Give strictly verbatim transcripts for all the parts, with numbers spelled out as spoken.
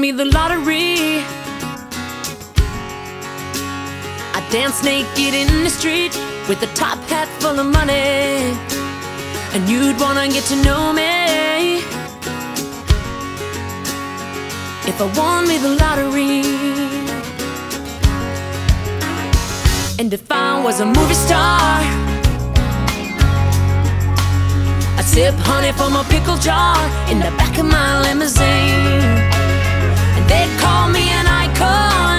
me the lottery, I'd dance naked in the street with a top hat full of money, and you'd wanna get to know me if I won me the lottery. And if I was a movie star, I'd sip honey from a pickle jar in the back of my limousine, and they'd call me an icon,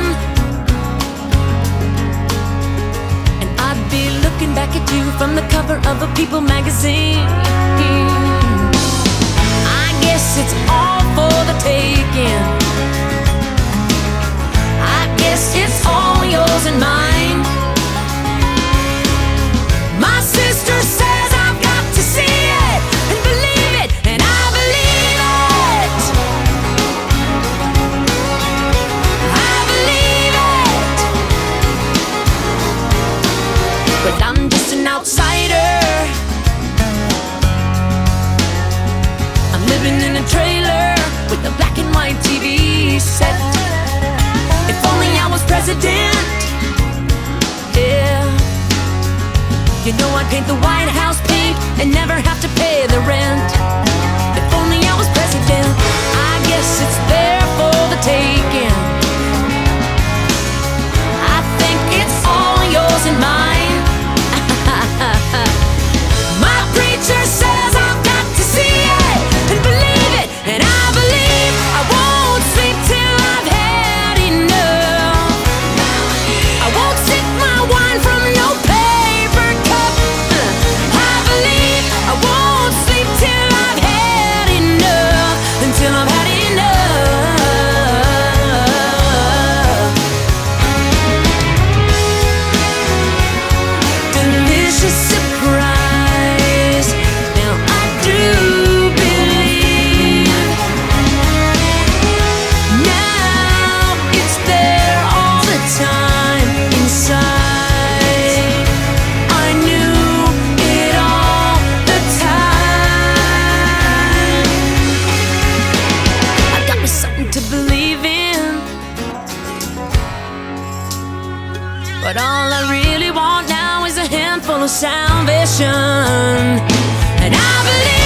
and I'd be looking back at you from the cover of a People magazine. I guess it's all for the taking. I guess it's all yours and mine. My sister says I've got to see it and believe it, and I believe it. I believe it. But I'm just an outsider. I'm living in a trailer with a black and white T V set. If only I was president, yeah. You know I'd paint the White House pink and never have to pay the rent. If only I was president, I guess it's there for the taking. I think it's all yours and mine. My preacher says I've got to see it and believe it, and I believe I won't sleep till I've had enough. I won't sip my wine from no paper cup. I believe I won't sleep till I've had enough, until I've had enough. Delicious surprise. Now I do believe. Now it's there all the time inside. I knew it all the time. I got me something to believe in, but all I really want now is a handful of salvation, and I believe.